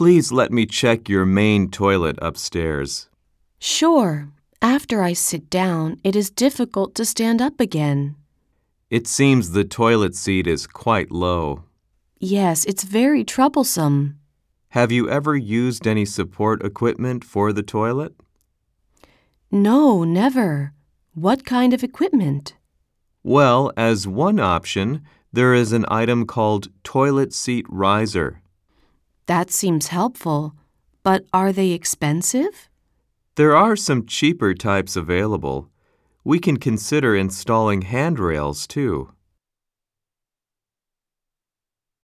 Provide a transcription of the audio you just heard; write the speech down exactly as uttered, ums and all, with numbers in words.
Please let me check your main toilet upstairs. Sure. After I sit down, it is difficult to stand up again. It seems the toilet seat is quite low. Yes, it's very troublesome. Have you ever used any support equipment for the toilet? No, never. What kind of equipment? Well, as one option, there is an item called toilet seat riser. That seems helpful, but are they expensive? There are some cheaper types available. We can consider installing handrails too.